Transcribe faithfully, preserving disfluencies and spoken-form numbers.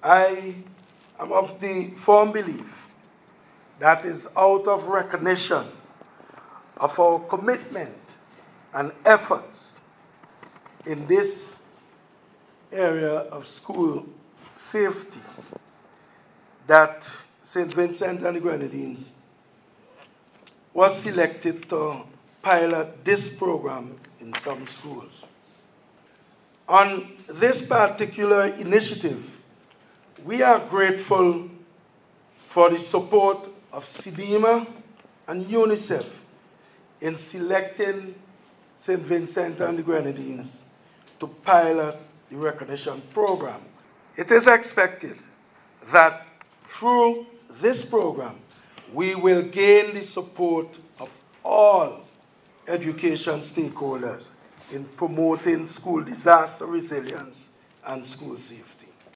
I am of the firm belief that is out of recognition of our commitment and efforts in this area of school safety that Saint Vincent and the Grenadines was selected to pilot this program in some schools. On this particular initiative, we are grateful for the support of CIDEMA and UNICEF in selecting Saint Vincent and the Grenadines to pilot the recognition program. It is expected that through this program, we will gain the support of all education stakeholders in promoting school disaster resilience and school safety.